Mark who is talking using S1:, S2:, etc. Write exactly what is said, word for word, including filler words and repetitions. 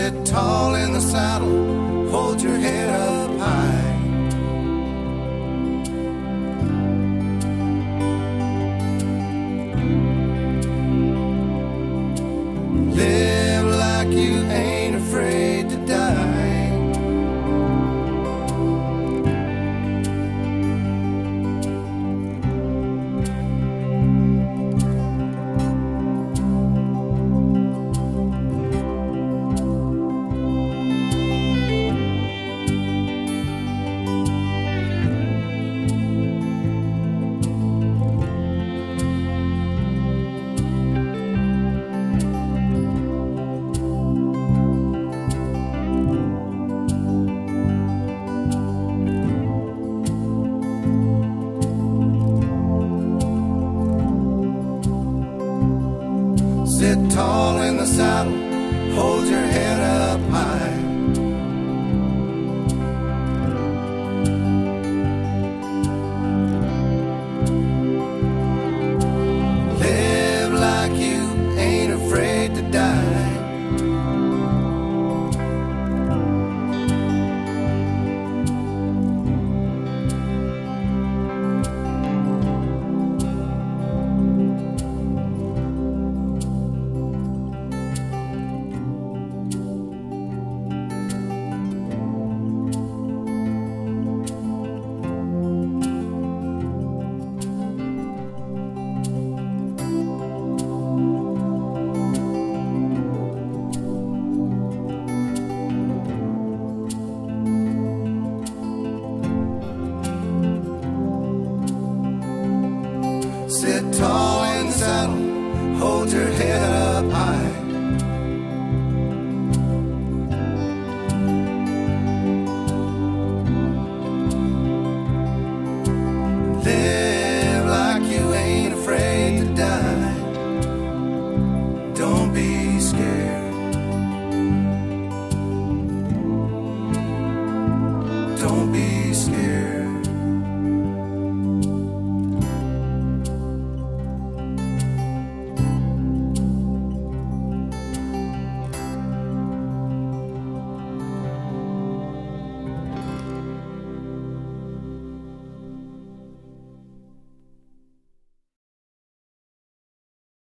S1: Sit tall in the saddle, hold your head up high. Live like you ain't afraid to die. Sit tall in the saddle, hold your head up high. Live like you ain't afraid to die. Sit tall in the saddle, hold your head up high. Live like you ain't afraid to die. Don't be scared.